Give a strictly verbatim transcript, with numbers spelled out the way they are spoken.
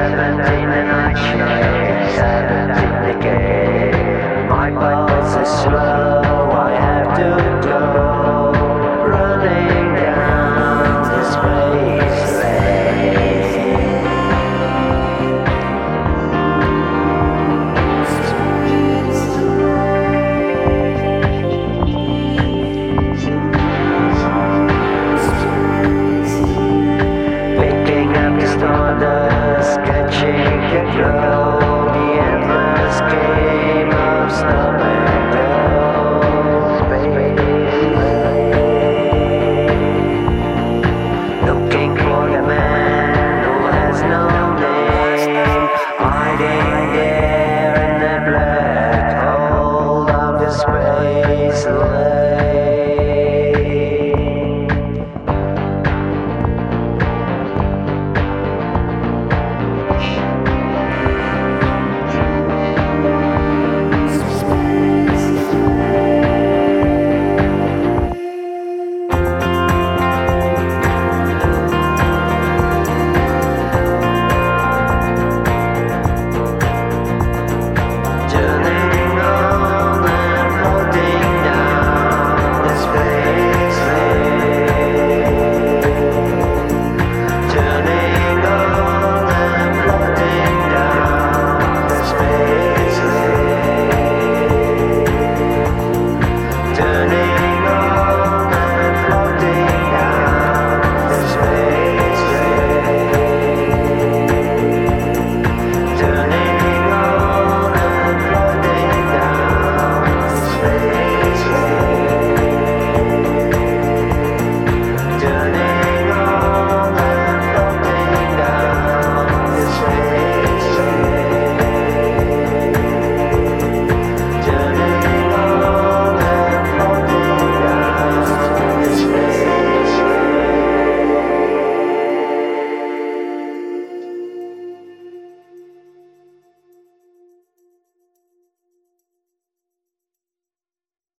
seventeen and I chase seventeen again. My pulse is slow, I have to go, running down this wasteland. Picking up the stardust, catching the glow, the endless game.